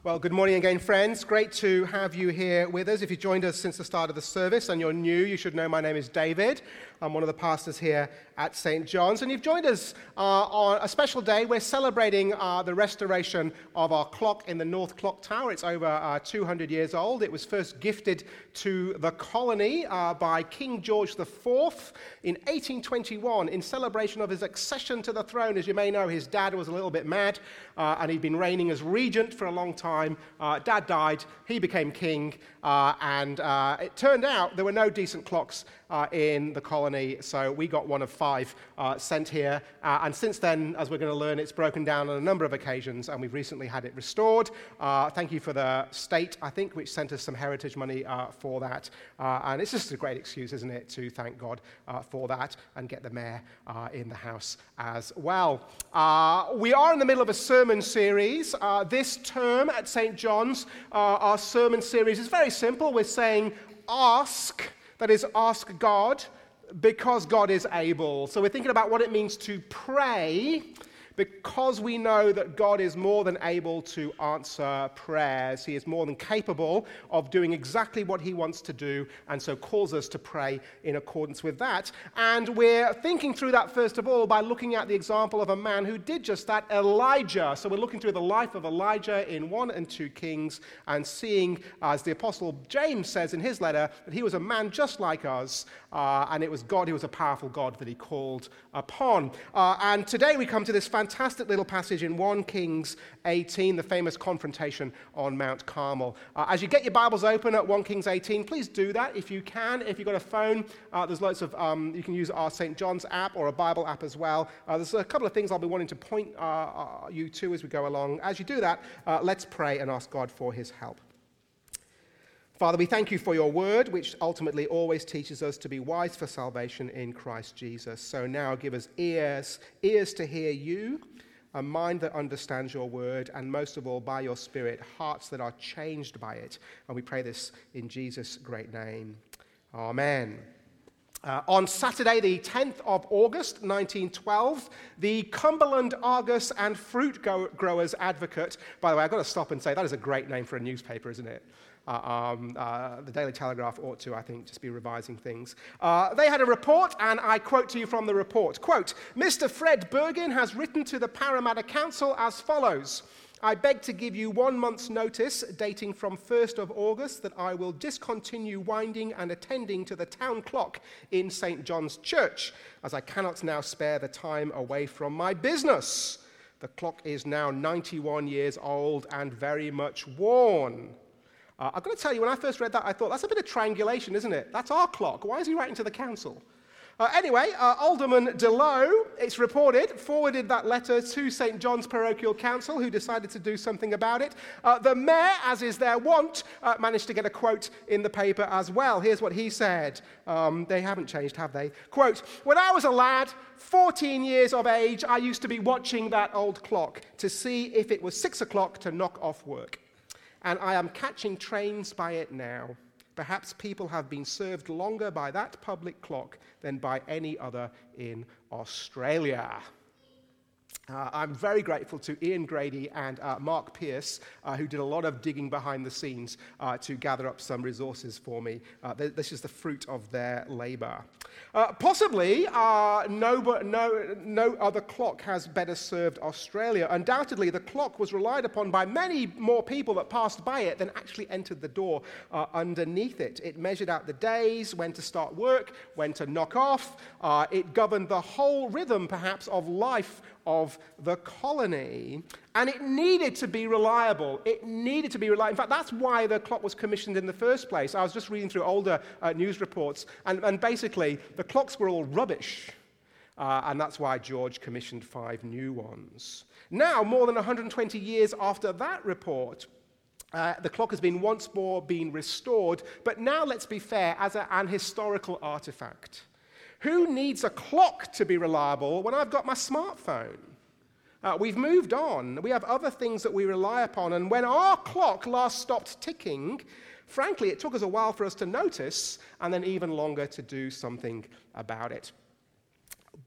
Well, good morning again, friends. Great to have you here with us. If you joined us since the start of the service and you're new, you should know my name is David. I'm one of the pastors here at St. John's, and you've joined us on a special day. We're celebrating the restoration of our clock in the North Clock Tower. It's over 200 years old. It was first gifted to the colony by King George IV in 1821 in celebration of his accession to the throne. As you may know, his dad was a little bit mad, and he'd been reigning as regent for a long time. Dad died, he became king, and it turned out there were no decent clocks in the colony, so we got one of 5 sent here. And since then, as we're going to learn, it's broken down on a number of occasions, and we've recently had it restored. Thank you for the state, I think, which sent us some heritage money for that. And it's just a great excuse, isn't it, to thank God for that and get the mayor in the house as well. We are in the middle of a sermon series. This term at St. John's, our sermon series is very simple. We're saying ask, that is, ask God, because God is able. So we're thinking about what it means to pray, because we know that God is more than able to answer prayers. He is more than capable of doing exactly what he wants to do, and so calls us to pray in accordance with that. And we're thinking through that, first of all, by looking at the example of a man who did just that, Elijah. So we're looking through the life of Elijah in 1 and 2 Kings, and seeing, as the Apostle James says in his letter, that he was a man just like us, and it was God who was a powerful God that he called upon. And today we come to this fantastic little passage in 1 Kings 18, the famous confrontation on Mount Carmel. As you get your Bibles open at 1 Kings 18, please do that if you can. If you've got a phone, there's lots of, you can use our St. John's app or a Bible app as well. There's a couple of things I'll be wanting to point you to as we go along. As you do that, let's pray and ask God for his help. Father, we thank you for your word, which ultimately always teaches us to be wise for salvation in Christ Jesus. So now give us ears to hear you, a mind that understands your word, and most of all, by your Spirit, hearts that are changed by it. And we pray this in Jesus' great name. Amen. On Saturday, the 10th of August, 1912, the Cumberland Argus and Fruit Growers Advocate, by the way, I've got to stop and say that is a great name for a newspaper, isn't it? The Daily Telegraph ought to, I think, just be revising things. They had a report, and I quote to you from the report. Quote, Mr. Fred Bergin has written to the Parramatta Council as follows. I beg to give you 1 month's notice, dating from 1st of August, that I will discontinue winding and attending to the town clock in St. John's Church, as I cannot now spare the time away from my business. The clock is now 91 years old and very much worn. I've got to tell you, when I first read that, I thought, that's a bit of triangulation, isn't it? That's our clock. Why is he writing to the council? Anyway, Alderman DeLoe, it's reported, forwarded that letter to St. John's Parochial Council, who decided to do something about it. The mayor, as is their wont, managed to get a quote in the paper as well. Here's what he said. They haven't changed, have they? Quote, when I was a lad, 14 years of age, I used to be watching that old clock to see if it was 6 o'clock to knock off work. And I am catching trains by it now. Perhaps people have been served longer by that public clock than by any other in Australia. I'm very grateful to Ian Grady and Mark Pierce, who did a lot of digging behind the scenes to gather up some resources for me. This is the fruit of their labor. Possibly, no other clock has better served Australia. Undoubtedly, the clock was relied upon by many more people that passed by it than actually entered the door underneath it. It measured out the days, when to start work, when to knock off. It governed the whole rhythm, perhaps, of life of the colony, and it needed to be reliable. It needed to be reliable. In fact, that's why the clock was commissioned in the first place. I was just reading through older news reports, and basically the clocks were all rubbish, and that's why George commissioned 5 new ones. Now, more than 120 years after that report, the clock has been once more been restored, but now, let's be fair, as an historical artifact. Who needs a clock to be reliable when I've got my smartphone? We've moved on. We have other things that we rely upon. And when our clock last stopped ticking, frankly, it took us a while for us to notice, and then even longer to do something about it.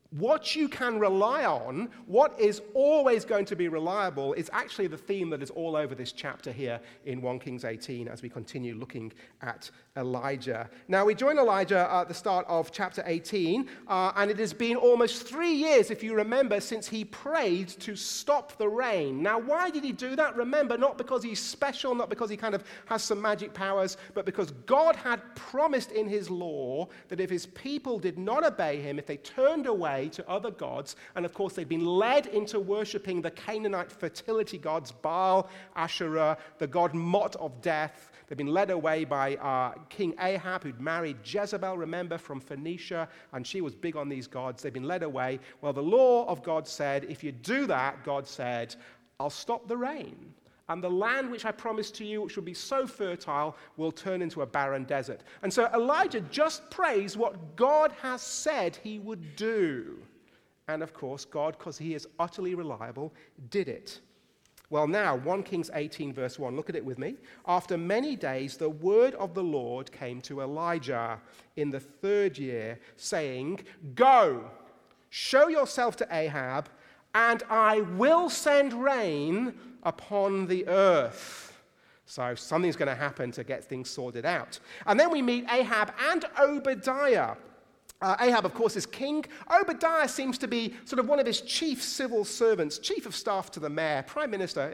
What you can rely on, what is always going to be reliable, is actually the theme that is all over this chapter here in 1 Kings 18 as we continue looking at Elijah. Now, we join Elijah at the start of chapter 18, and it has been almost 3 years, if you remember, since he prayed to stop the rain. Now, why did he do that? Remember, not because he's special, not because he kind of has some magic powers, but because God had promised in his law that if his people did not obey him, if they turned away to other gods, and of course they'd been led into worshipping the Canaanite fertility gods, Baal, Asherah, the god Mot of death. They'd been led away by King Ahab, who'd married Jezebel, remember, from Phoenicia, and she was big on these gods. They'd been led away. Well, the law of God said, if you do that, God said, I'll stop the rain. And the land which I promised to you, which will be so fertile, will turn into a barren desert. And so Elijah just prays what God has said he would do. And of course, God, because he is utterly reliable, did it. Well, now, 1 Kings 18, verse 1, look at it with me. After many days, the word of the Lord came to Elijah in the 3rd year, saying, Go, show yourself to Ahab, and I will send rain upon the earth. So something's going to happen to get things sorted out. And then we meet Ahab and Obadiah. Ahab, of course, is king. Obadiah seems to be sort of one of his chief civil servants, chief of staff to the mayor, prime minister,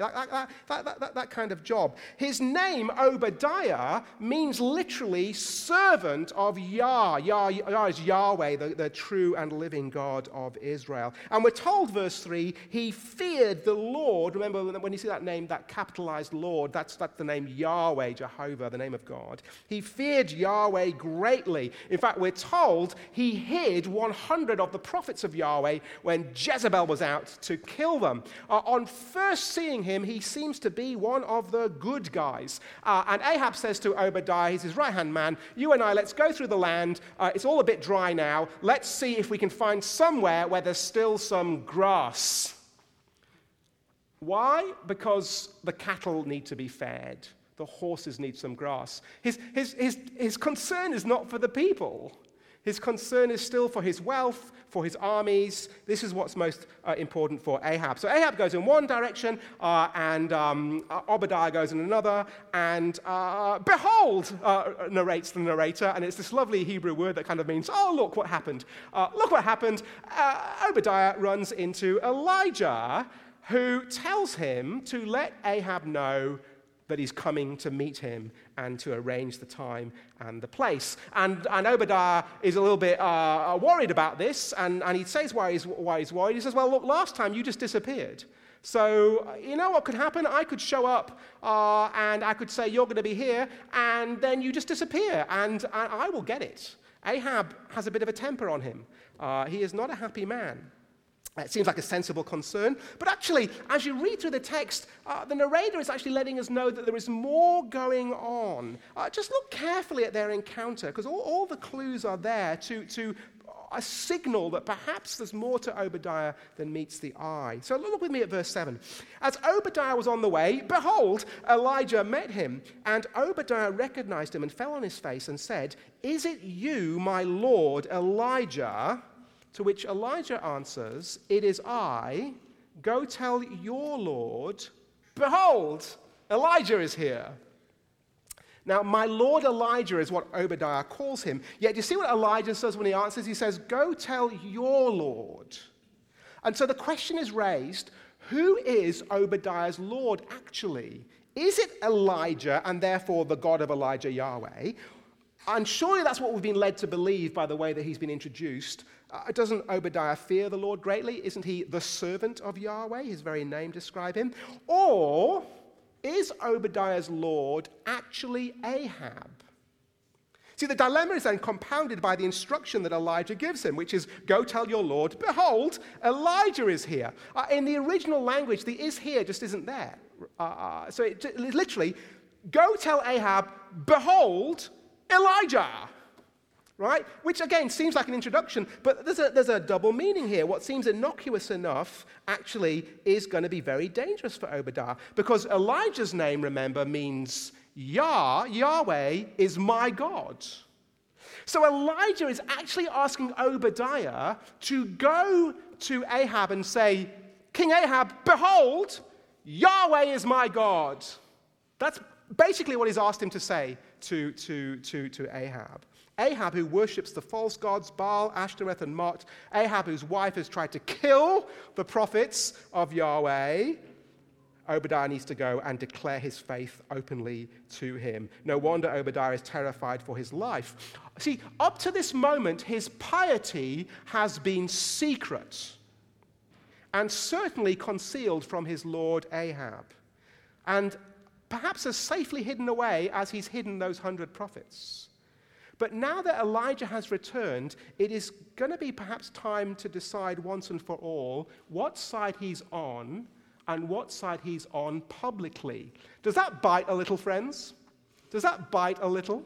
that kind of job. His name, Obadiah, means literally servant of Yah. Yah is Yahweh, the true and living God of Israel. And we're told, verse 3, he feared the Lord. Remember, when you see that name, that capitalized Lord, that's the name Yahweh, Jehovah, the name of God. He feared Yahweh greatly. In fact, we're told he hid 100 of the prophets of Yahweh when Jezebel was out to kill them. On first seeing him, he seems to be one of the good guys. And Ahab says to Obadiah, he's his right-hand man, you and I, let's go through the land. It's all a bit dry now. Let's see if we can find somewhere where there's still some grass. Why? Because the cattle need to be fed. The horses need some grass. His concern is not for the people. His concern is still for his wealth, for his armies. This is what's most important for Ahab. So Ahab goes in one direction, and Obadiah goes in another, and behold, narrates the narrator, and it's this lovely Hebrew word that kind of means, oh, look what happened. Look what happened. Obadiah runs into Elijah, who tells him to let Ahab know that he's coming to meet him and to arrange the time and the place. And Obadiah is a little bit worried about this, and he says why he's worried. He says, well, look, last time you just disappeared. So you know what could happen? I could show up and I could say, you're going to be here, and then you just disappear, and I will get it. Ahab has a bit of a temper on him. He is not a happy man. It seems like a sensible concern, but actually, as you read through the text, the narrator is actually letting us know that there is more going on. Just look carefully at their encounter, because all the clues are there to a signal that perhaps there's more to Obadiah than meets the eye. So look with me at verse 7. As Obadiah was on the way, behold, Elijah met him, and Obadiah recognized him and fell on his face and said, "Is it you, my lord Elijah?" To which Elijah answers, "It is I. Go tell your Lord, behold, Elijah is here." Now, my Lord Elijah is what Obadiah calls him. Yet, you see what Elijah says when he answers? He says, "Go tell your Lord." And so the question is raised, who is Obadiah's Lord actually? Is it Elijah and therefore the God of Elijah, Yahweh? And surely that's what we've been led to believe by the way that he's been introduced. Doesn't Obadiah fear the Lord greatly? Isn't he the servant of Yahweh? His very name describes him. Or is Obadiah's Lord actually Ahab? See, the dilemma is then compounded by the instruction that Elijah gives him, which is, go tell your Lord, behold, Elijah is here. In the original language, the is here just isn't there. So it literally, go tell Ahab, behold, Elijah. Right? Which, again, seems like an introduction, but there's a double meaning here. What seems innocuous enough actually is going to be very dangerous for Obadiah, because Elijah's name, remember, means Yahweh is my God. So Elijah is actually asking Obadiah to go to Ahab and say, King Ahab, behold, Yahweh is my God. That's basically what he's asked him to say to Ahab. Ahab, who worships the false gods Baal, Ashtoreth, and Mot. Ahab, whose wife has tried to kill the prophets of Yahweh. Obadiah needs to go and declare his faith openly to him. No wonder Obadiah is terrified for his life. See, up to this moment, his piety has been secret and certainly concealed from his lord Ahab, and perhaps as safely hidden away as he's hidden those 100 prophets. But now that Elijah has returned, it is going to be perhaps time to decide once and for all what side he's on and what side he's on publicly. Does that bite a little, friends? Does that bite a little?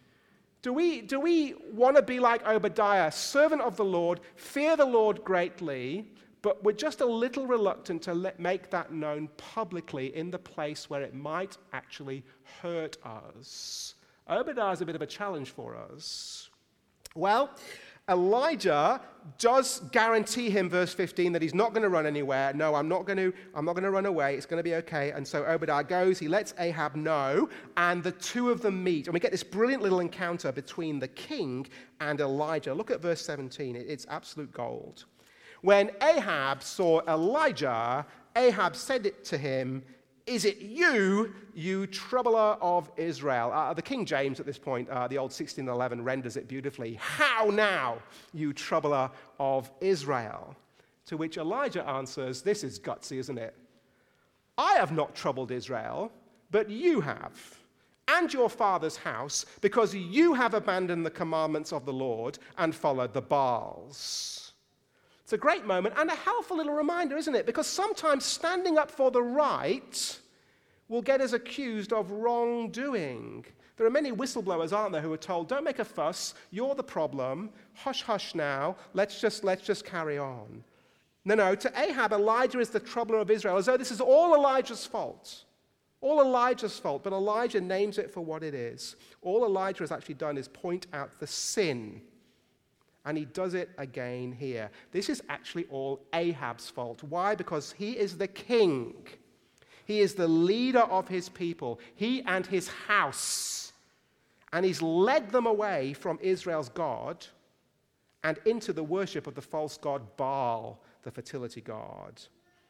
Do we want to be like Obadiah, servant of the Lord, fear the Lord greatly, but we're just a little reluctant to make that known publicly in the place where it might actually hurt us? Obadiah is a bit of a challenge for us. Well, Elijah does guarantee him, verse 15, that he's not going to run anywhere. No, I'm not going to run away. It's going to be okay. And so Obadiah goes, he lets Ahab know, and the two of them meet. And we get this brilliant little encounter between the king and Elijah. Look at verse 17. It's absolute gold. When Ahab saw Elijah, Ahab said it to him, "Is it you, you troubler of Israel?" The King James at this point, the old 1611, renders it beautifully. "How now, you troubler of Israel?" To which Elijah answers, this is gutsy, isn't it? "I have not troubled Israel, but you have, and your father's house, because you have abandoned the commandments of the Lord and followed the Baals." It's a great moment and a helpful little reminder, isn't it? Because sometimes standing up for the right will get us accused of wrongdoing. There are many whistleblowers, aren't there, who are told, "Don't make a fuss, you're the problem, hush, hush now, let's just carry on." No, to Ahab, Elijah is the troubler of Israel, as though this is all Elijah's fault. All Elijah's fault, but Elijah names it for what it is. All Elijah has actually done is point out the sin. And he does it again here. This is actually all Ahab's fault. Why? Because he is the king. He is the leader of his people. He and his house. And he's led them away from Israel's God and into the worship of the false god Baal, the fertility god.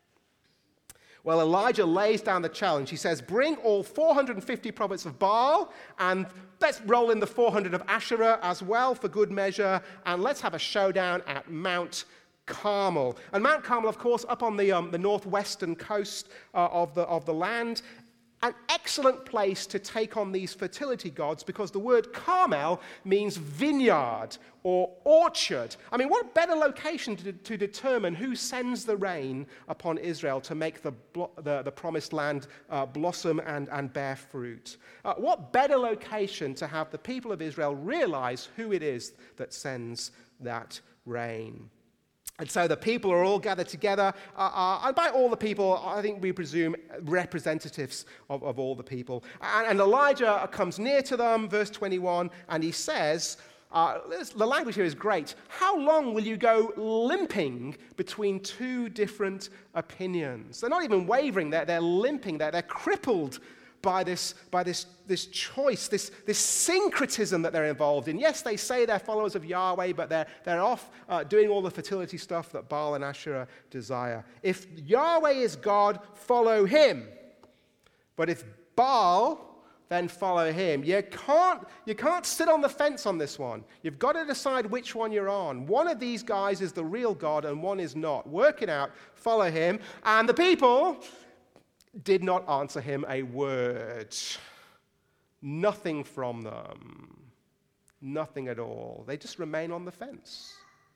Well, Elijah lays down the challenge. He says, "Bring all 450 prophets of Baal, and let's roll in the 400 of Asherah as well for good measure, and let's have a showdown at Mount Carmel." And Mount Carmel, of course, up on the northwestern coast of the land. An excellent place to take on these fertility gods, because the word Carmel means vineyard or orchard. I mean, what better location to determine who sends the rain upon Israel to make the promised land blossom and bear fruit? What better location to have the people of Israel realize who it is that sends that rain? And so the people are all gathered together, and by all the people, I think we presume representatives of all the people. And Elijah comes near to them, verse 21, and he says, the language here is great, "How long will you go limping between two different opinions?" They're not even wavering, they're limping, they're crippled by this choice, this syncretism that they're involved in. Yes, they say they're followers of Yahweh, but they're off doing all the fertility stuff that Baal and Asherah desire. If Yahweh is God, follow him. But if Baal, then follow him. You can't sit on the fence on this one. You've got to decide which one you're on. One of these guys is the real God and one is not. Work it out, follow him. And the people did not answer him a word. Nothing from them. Nothing at all. They just remain on the fence.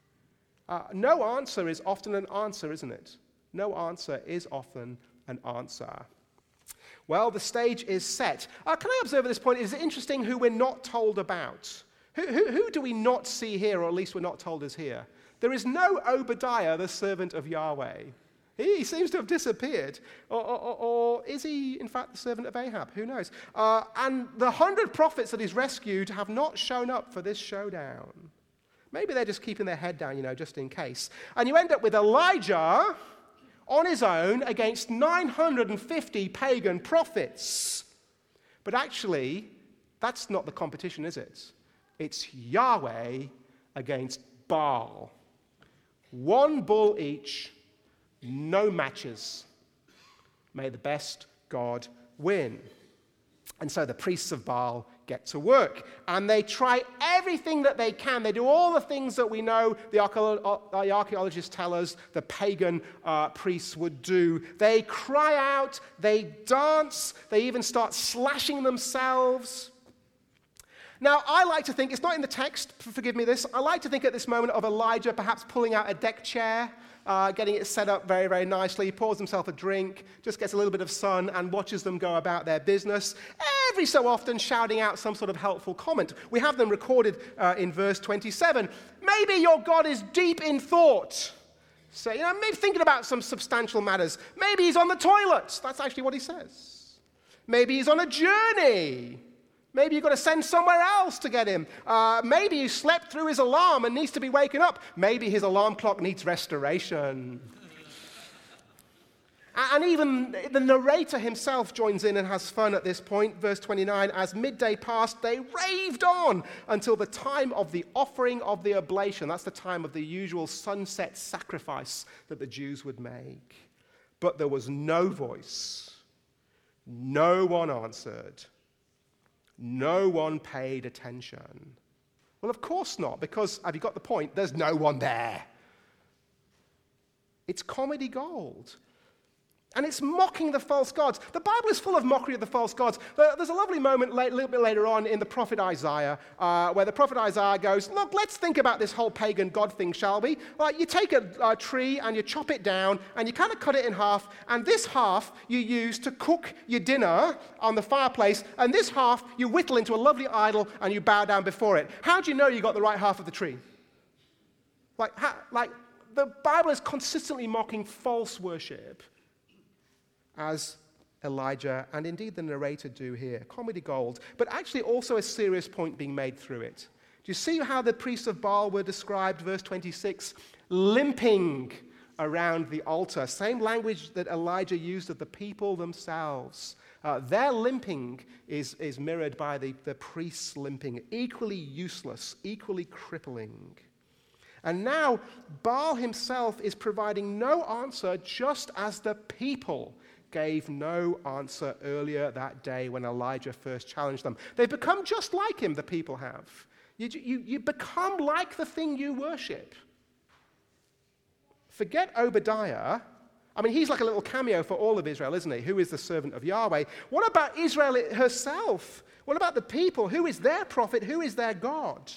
No answer is often an answer, isn't it? No answer is often an answer. Well, the stage is set. Can I observe at this point, is it interesting who we're not told about? Who do we not see here, or at least we're not told is here? There is no Obadiah, the servant of Yahweh. He seems to have disappeared. Or is he, in fact, the servant of Ahab? Who knows? And the 100 prophets that he's rescued have not shown up for this showdown. Maybe they're just keeping their head down, just in case. And you end up with Elijah on his own against 950 pagan prophets. But actually, that's not the competition, is it? It's Yahweh against Baal. One bull each, no matches. May the best God win. And so the priests of Baal get to work. And they try everything that they can. They do all the things that we know the archaeologists tell us the pagan priests would do. They cry out, they dance, they even start slashing themselves. Now, I like to think, it's not in the text, forgive me this, I like to think at this moment of Elijah perhaps pulling out a deck chair, getting it set up very, very nicely, pours himself a drink, just gets a little bit of sun and watches them go about their business, every so often shouting out some sort of helpful comment. We have them recorded in verse 27. Maybe your God is deep in thought. So, maybe thinking about some substantial matters. Maybe he's on the toilet. That's actually what he says. Maybe he's on a journey. Maybe you've got to send somewhere else to get him. Maybe he slept through his alarm and needs to be waken up. Maybe his alarm clock needs restoration. And even the narrator himself joins in and has fun at this point. Verse 29, as midday passed, they raved on until the time of the offering of the oblation. That's the time of the usual sunset sacrifice that the Jews would make. But there was no voice. No one answered. No one paid attention. Well, of course not, because, have you got the point? There's no one there. It's comedy gold. And it's mocking the false gods. The Bible is full of mockery of the false gods. There's a lovely moment a little bit later on in the prophet Isaiah where the prophet Isaiah goes, look, let's think about this whole pagan god thing, shall we? You take a tree and you chop it down and you kind of cut it in half, and this half you use to cook your dinner on the fireplace, and this half you whittle into a lovely idol and you bow down before it. How do you know you got the right half of the tree? The Bible is consistently mocking false worship, as Elijah and indeed the narrator do here. Comedy gold, but actually also a serious point being made through it. Do you see how the priests of Baal were described, verse 26, limping around the altar? Same language that Elijah used of the people themselves. Their limping is mirrored by the priests limping, equally useless, equally crippling. And now Baal himself is providing no answer, just as the people gave no answer earlier that day when Elijah first challenged them. They've become just like him, the people have. You become like the thing you worship. Forget Obadiah. I mean, he's like a little cameo for all of Israel, isn't he? Who is the servant of Yahweh? What about Israel herself? What about the people? Who is their prophet? Who is their God?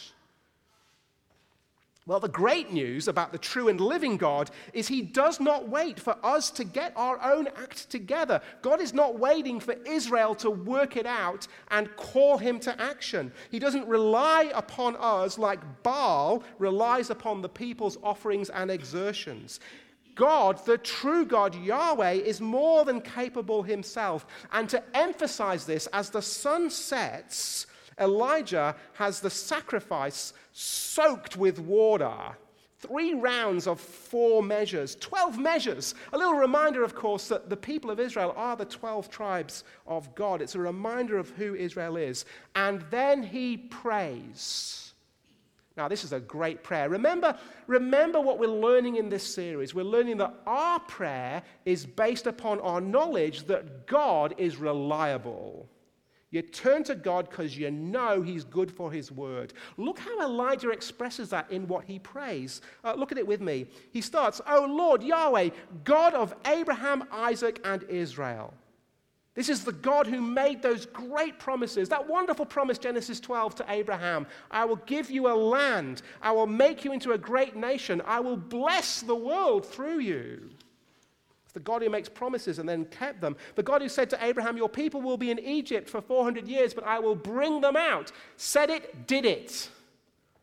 Well, the great news about the true and living God is he does not wait for us to get our own act together. God is not waiting for Israel to work it out and call him to action. He doesn't rely upon us like Baal relies upon the people's offerings and exertions. God, the true God, Yahweh, is more than capable himself. And to emphasize this, as the sun sets, Elijah has the sacrifice soaked with water. 3 rounds of 4 measures, 12 measures. A little reminder, of course, that the people of Israel are the 12 tribes of God. It's a reminder of who Israel is. And then he prays. Now, this is a great prayer. Remember what we're learning in this series. We're learning that our prayer is based upon our knowledge that God is reliable. You turn to God because you know he's good for his word. Look how Elijah expresses that in what he prays. Look at it with me. He starts, "O Lord Yahweh, God of Abraham, Isaac, and Israel." This is the God who made those great promises, that wonderful promise, Genesis 12, to Abraham. I will give you a land. I will make you into a great nation. I will bless the world through you. It's the God who makes promises and then kept them. The God who said to Abraham, your people will be in Egypt for 400 years, but I will bring them out. Said it, did it.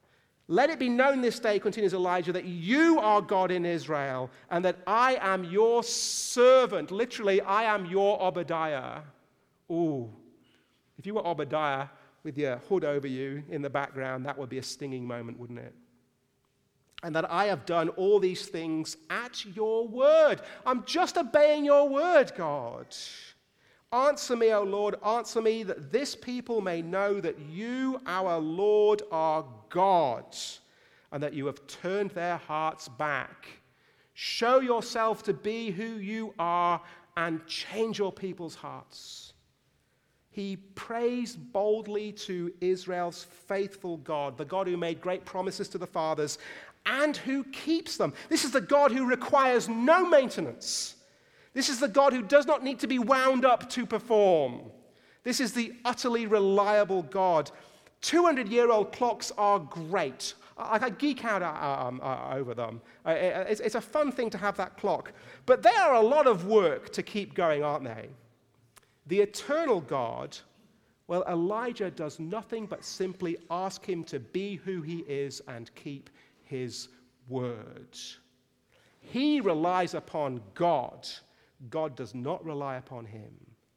Let it be known this day, continues Elijah, that you are God in Israel, and that I am your servant. Literally, I am your Obadiah. Ooh, if you were Obadiah with your hood over you in the background, that would be a stinging moment, wouldn't it? And that I have done all these things at your word. I'm just obeying your word, God. Answer me, O Lord, answer me, that this people may know that you, our Lord, are God, and that you have turned their hearts back. Show yourself to be who you are and change your people's hearts. He prays boldly to Israel's faithful God, the God who made great promises to the fathers and who keeps them. This is the God who requires no maintenance. This is the God who does not need to be wound up to perform. This is the utterly reliable God. 200-year-old clocks are great. I geek out over them. It's a fun thing to have that clock. But they are a lot of work to keep going, aren't they? The eternal God, well, Elijah does nothing but simply ask him to be who he is and keep his word. He relies upon God. God does not rely upon him.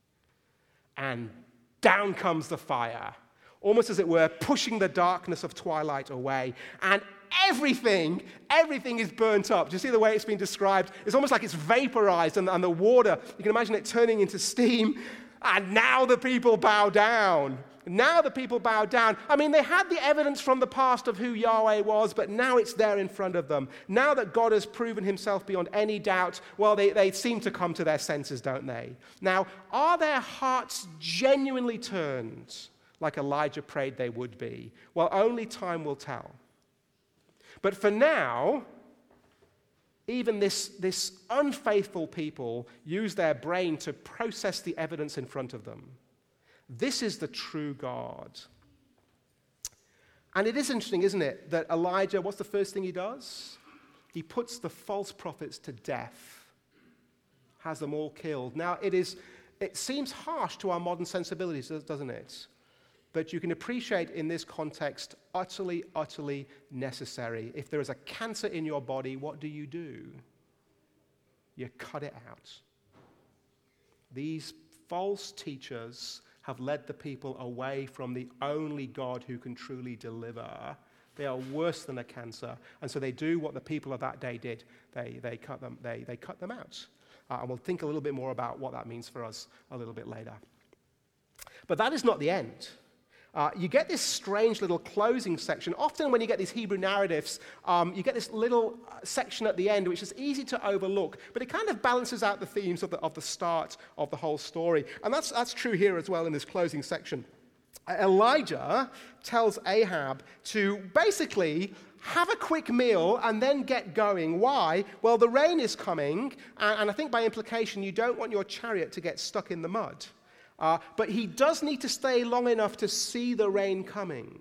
And down comes the fire, almost as it were, pushing the darkness of twilight away. And everything is burnt up. Do you see the way it's been described? It's almost like it's vaporized, and the water, you can imagine it turning into steam. And now the people bow down. Now the people bow down. I mean, they had the evidence from the past of who Yahweh was, but now it's there in front of them. Now that God has proven himself beyond any doubt, well, they seem to come to their senses, don't they? Now, are their hearts genuinely turned like Elijah prayed they would be? Well, only time will tell. But for now, even this unfaithful people use their brain to process the evidence in front of them. This is the true God. And it is interesting, isn't it, that Elijah, what's the first thing he does? He puts the false prophets to death, has them all killed. Now, it seems harsh to our modern sensibilities, doesn't it? But you can appreciate in this context, utterly, utterly necessary. If there is a cancer in your body, what do? You cut it out. These false teachers have led the people away from the only God who can truly deliver. They are worse than a cancer. And so they do what the people of that day did. They cut them out. And we'll think a little bit more about what that means for us a little bit later. But that is not the end. You get this strange little closing section. Often when you get these Hebrew narratives, you get this little section at the end which is easy to overlook, but it kind of balances out the themes of the start of the whole story. And that's true here as well in this closing section. Elijah tells Ahab to basically have a quick meal and then get going. Why? Well, the rain is coming, and I think by implication you don't want your chariot to get stuck in the mud. But he does need to stay long enough to see the rain coming.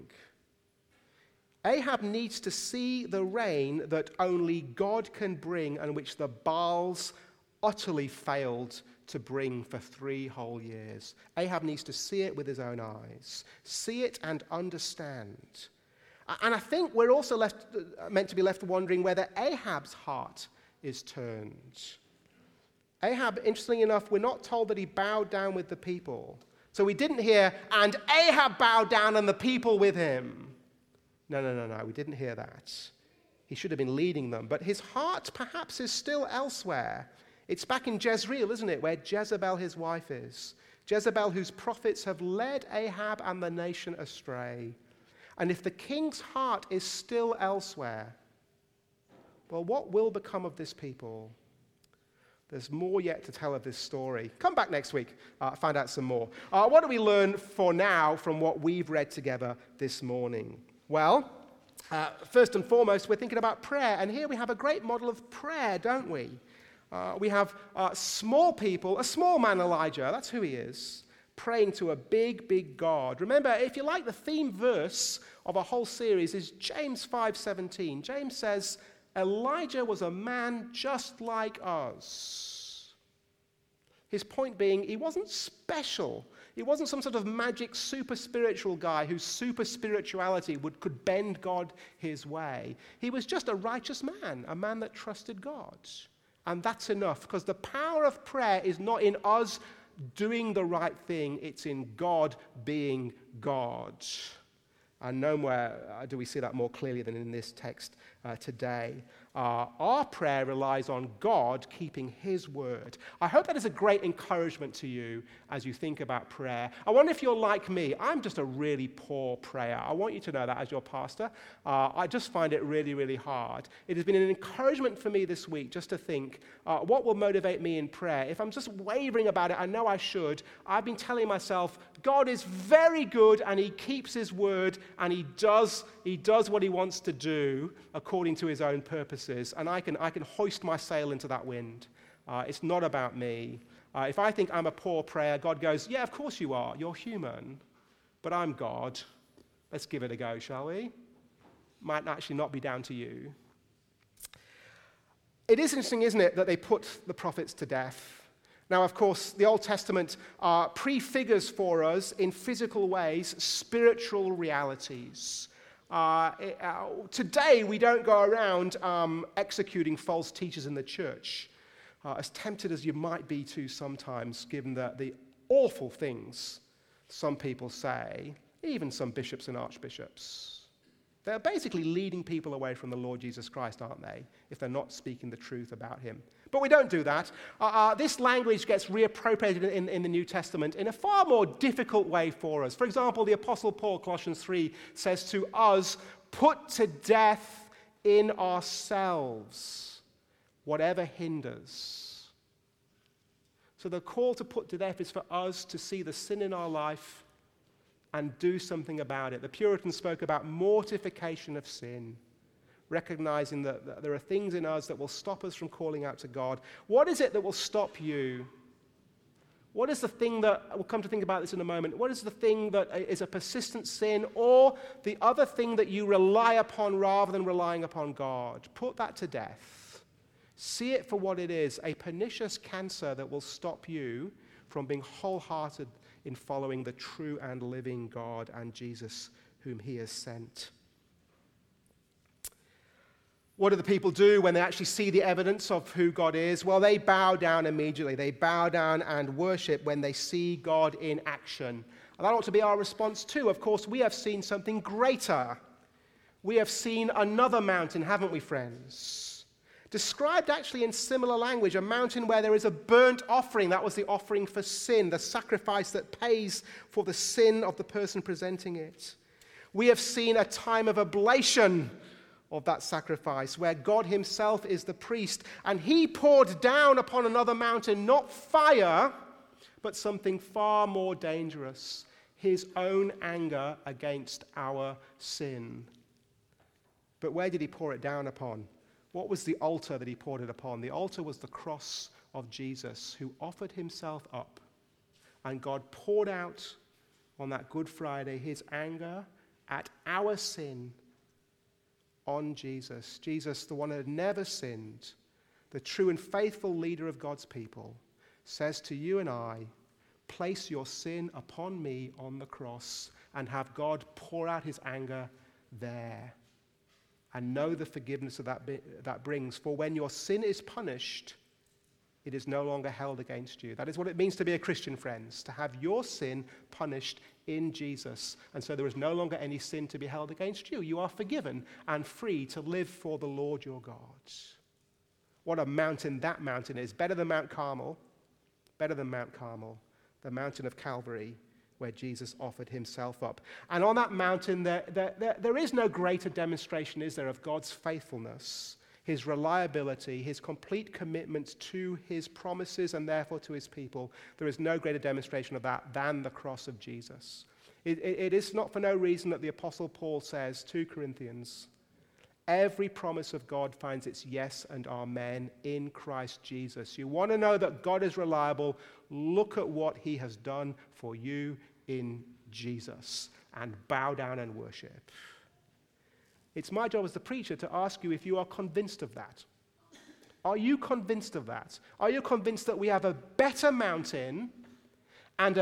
Ahab needs to see the rain that only God can bring and which the Baals utterly failed to bring for 3 whole years. Ahab needs to see it with his own eyes, see it and understand. And I think we're also meant to be left wondering whether Ahab's heart is turned. Ahab, interestingly enough, we're not told that he bowed down with the people. So we didn't hear, and Ahab bowed down and the people with him. No, we didn't hear that. He should have been leading them. But his heart perhaps is still elsewhere. It's back in Jezreel, isn't it, where Jezebel, his wife, is. Jezebel, whose prophets have led Ahab and the nation astray. And if the king's heart is still elsewhere, well, what will become of this people? There's more yet to tell of this story. Come back next week, find out some more. What do we learn for now from what we've read together this morning? Well, first and foremost, we're thinking about prayer. And here we have a great model of prayer, don't we? We have small people, a small man Elijah, that's who he is, praying to a big, big God. Remember, if you like, the theme verse of a whole series is James 5:17. James says, Elijah was a man just like us. His point being, he wasn't special. He wasn't some sort of magic super spiritual guy whose super spirituality could bend God his way. He was just a righteous man, a man that trusted God. And that's enough, because the power of prayer is not in us doing the right thing, it's in God being God. And nowhere do we see that more clearly than in this text today. Our prayer relies on God keeping his word. I hope that is a great encouragement to you as you think about prayer. I wonder if you're like me. I'm just a really poor prayer. I want you to know that as your pastor. I just find it really, really hard. It has been an encouragement for me this week just to think, what will motivate me in prayer? If I'm just wavering about it, I know I should. I've been telling myself, God is very good and he keeps his word and he does what he wants to do according to his own purposes. And I can hoist my sail into that wind. It's not about me. If I think I'm a poor prayer, God goes, yeah, of course you are. You're human. But I'm God. Let's give it a go, shall we? Might actually not be down to you. It is interesting, isn't it, that they put the prophets to death. Now, of course, the Old Testament prefigures for us in physical ways spiritual realities. Today, we don't go around executing false teachers in the church, as tempted as you might be to sometimes, given the awful things some people say, even some bishops and archbishops. They're basically leading people away from the Lord Jesus Christ, aren't they, if they're not speaking the truth about him. But we don't do that. This language gets reappropriated in the New Testament in a far more difficult way for us. For example, the Apostle Paul, Colossians 3, says to us, put to death in ourselves whatever hinders. So the call to put to death is for us to see the sin in our life and do something about it. The Puritans spoke about mortification of sin, recognizing that there are things in us that will stop us from calling out to God. What is it that will stop you? What is the thing that, we'll come to think about this in a moment, what is the thing that is a persistent sin, or the other thing that you rely upon rather than relying upon God? Put that to death. See it for what it is, a pernicious cancer that will stop you from being wholehearted in following the true and living God and Jesus whom he has sent. What do the people do when they actually see the evidence of who God is? Well, they bow down immediately. They bow down and worship when they see God in action. And that ought to be our response too. Of course, we have seen something greater. We have seen another mountain, haven't we, friends? Described actually in similar language, a mountain where there is a burnt offering. That was the offering for sin, the sacrifice that pays for the sin of the person presenting it. We have seen a time of oblation of that sacrifice, where God himself is the priest, and he poured down upon another mountain not fire, but something far more dangerous, his own anger against our sin. But where did he pour it down upon? What was the altar that he poured it upon? The altar was the cross of Jesus, who offered himself up, and God poured out on that Good Friday his anger at our sin on Jesus. Jesus, the one who had never sinned, the true and faithful leader of God's people, says to you and I, place your sin upon me on the cross and have God pour out his anger there. And know the forgiveness that brings. For when your sin is punished, it is no longer held against you. That is what it means to be a Christian, friends, to have your sin punished in Jesus. And so there is no longer any sin to be held against you. You are forgiven and free to live for the Lord your God. What a mountain that mountain is. Better than Mount Carmel. Better than Mount Carmel. The mountain of Calvary, where Jesus offered himself up. And on that mountain, there is no greater demonstration, is there, of God's faithfulness, his reliability, his complete commitment to his promises and therefore to his people. There is no greater demonstration of that than the cross of Jesus. It is not for no reason that the Apostle Paul says to Corinthians, every promise of God finds its yes and amen in Christ Jesus. You want to know that God is reliable? Look at what he has done for you in Jesus and bow down and worship. It's my job as the preacher to ask you if you are convinced of that. Are you convinced of that? Are you convinced that we have a better mountain and a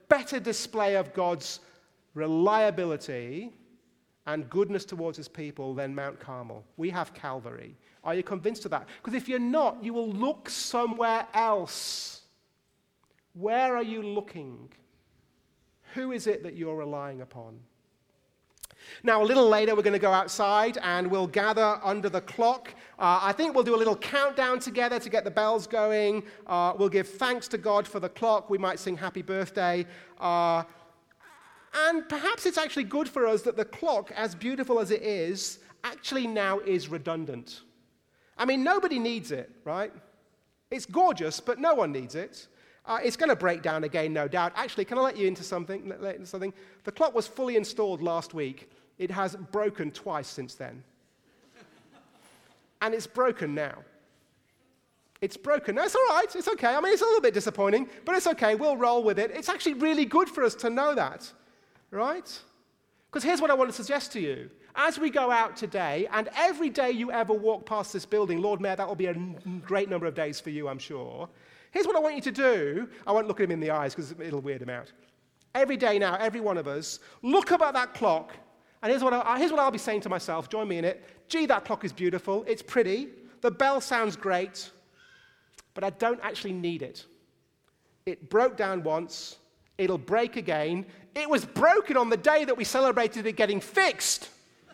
better display of God's reliability and goodness towards his people than Mount Carmel. We have Calvary. Are you convinced of that? Because if you're not, you will look somewhere else. Where are you looking? Who is it that you're relying upon? Now, a little later, we're going to go outside and we'll gather under the clock. I think we'll do a little countdown together to get the bells going. We'll give thanks to God for the clock. We might sing happy birthday. And perhaps it's actually good for us that the clock, as beautiful as it is, actually now is redundant. I mean, nobody needs it, right? It's gorgeous, but no one needs it. It's going to break down again, no doubt. Actually, can I let you into something? The clock was fully installed last week. It has broken twice since then. And it's broken now. It's broken. No, it's all right. It's okay. I mean, it's a little bit disappointing, but it's okay. We'll roll with it. It's actually really good for us to know that, right? Because here's what I want to suggest to you. As we go out today, and every day you ever walk past this building, Lord Mayor, that will be a great number of days for you, I'm sure. Here's what I want you to do. I won't look at him in the eyes because it'll weird him out. Every day now, every one of us, look up at that clock, and here's what I'll be saying to myself. Join me in it. Gee, that clock is beautiful. It's pretty. The bell sounds great, but I don't actually need it. It broke down once. It'll break again. It was broken on the day that we celebrated it getting fixed.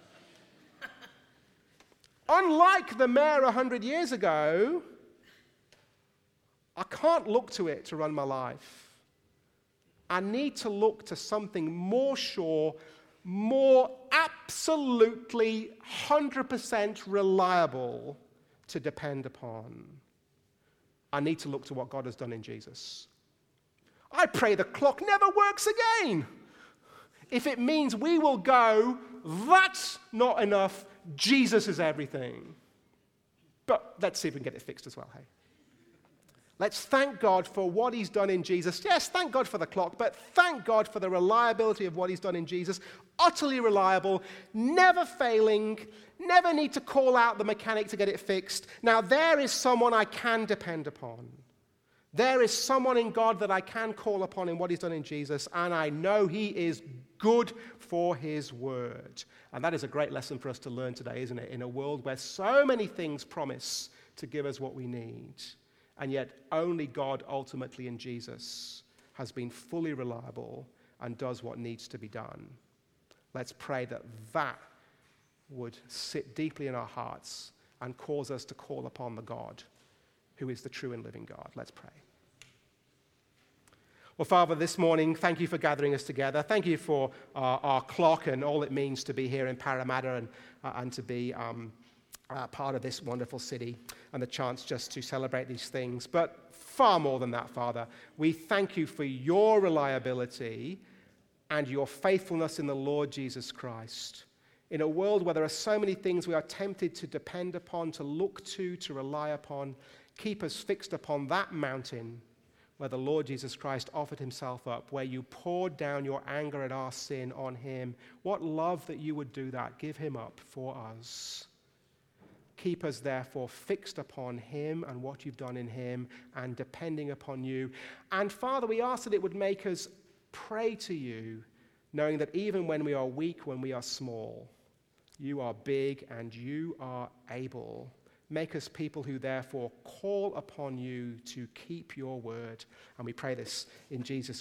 Unlike the mayor 100 years ago, I can't look to it to run my life. I need to look to something more sure, more absolutely 100% reliable to depend upon. I need to look to what God has done in Jesus. I pray the clock never works again. If it means we will go, that's not enough. Jesus is everything. But let's see if we can get it fixed as well, hey? Let's thank God for what he's done in Jesus. Yes, thank God for the clock, but thank God for the reliability of what he's done in Jesus. Utterly reliable, never failing, never need to call out the mechanic to get it fixed. Now, there is someone I can depend upon. There is someone in God that I can call upon in what he's done in Jesus, and I know he is good for his word. And that is a great lesson for us to learn today, isn't it? In a world where so many things promise to give us what we need. And yet only God ultimately in Jesus has been fully reliable and does what needs to be done. Let's pray that that would sit deeply in our hearts and cause us to call upon the God who is the true and living God. Let's pray. Well, Father, this morning, thank you for gathering us together. Thank you for our clock and all it means to be here in Parramatta and to be part of this wonderful city and the chance just to celebrate these things. But far more than that, Father, we thank you for your reliability and your faithfulness in the Lord Jesus Christ. In a world where there are so many things we are tempted to depend upon, to look to rely upon, keep us fixed upon that mountain where the Lord Jesus Christ offered himself up, where you poured down your anger at our sin on him. What love that you would do that. Give him up for us. Keep us, therefore, fixed upon him and what you've done in him and depending upon you. And, Father, we ask that it would make us pray to you, knowing that even when we are weak, when we are small, you are big and you are able. Make us people who, therefore, call upon you to keep your word. And we pray this in Jesus'